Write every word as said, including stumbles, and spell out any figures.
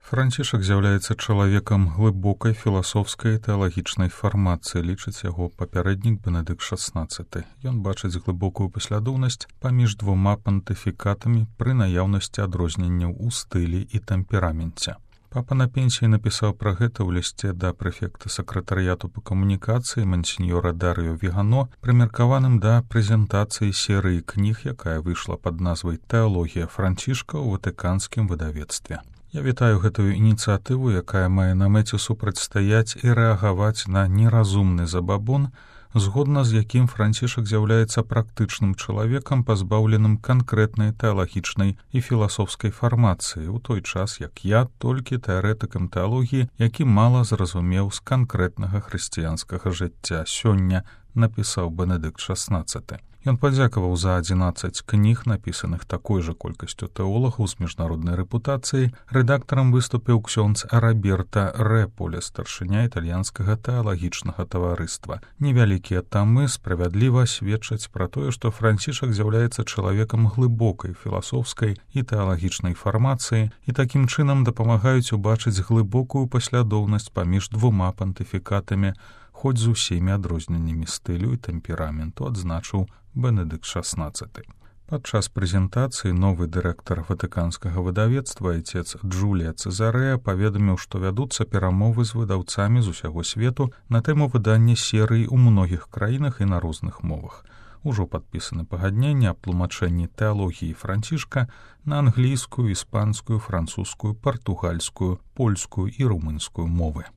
Францішак з'яўляецца чалавекам глыбокай філасофскай і тэалагічнай фармацыі, лічыць яго папярэднік Бенедыкт шаснаццаты. Ён бачыць глыбокую паслядоўнасць паміж двума пантыфікатамі пры наяўнасці адрозненняў у стылі і тэмпераменце. Папа на пенсіі напісаў пра гэта ў лісце да прэфекта сакратарыяту па камунікацыі мансіньора Дарыё Вігано, прымеркаваным да прэзентацыі серыі кніг, якая выйшла пад назвай «Тэалогія Францішка» ў ватыканскім выдавецтве. Я вітаю гэтую ініцыятыву, якая мае на мэце супрацьстаяць і рэагаваць на неразумны забабон, згодна з якім Францішак з'яўляецца практычным чалавекам, пазбаўленым канкрэтнай тэалагічнай і філасофскай фармацыі, у той час, як я толькі тэарэтыкам тэалогіі, які мала зразумеў з канкрэтнага хрысціянскага жыцця сёння, напісаў Бенедыкт шаснаццаты. Ён падзякаваў за адзінаццаць кніг, напісаных такой жа колькасцю тэолагаў з міжнароднай рэпутацыяй. Рэдактарам выступіў ксёндз Роберта Рэполе, старшыня італьянскага тэалагічнага таварыства. Невялікія тамы справядліва сведчаць пра тое, што Францішак з'яўляецца чалавекам глыбокай філасофскай і тэалагічнай фармацыі і такім чынам дапамагаюць убачыць глыбокую паслядоўнасць паміж двума пантыфікатамі, хоць з усімі адрозненнямі стылю і тэмпераменту, адзначыў Бенедыкт шаснаццаты. Падчас прэзентацыі новы дырэктар ватыканскага выдавецтва, айцец Джулія Цэзарэа, паведаміў, што вядуцца перамовы з выдаўцамі з усяго свету на тэму выдання серыі ў многіх краінах і на розных мовах. Ужо падпісаны пагадненні аб тлумачэнні тэалогіі Францішка на англійскую, іспанскую, французскую, партугальскую, польскую і румынскую мовы.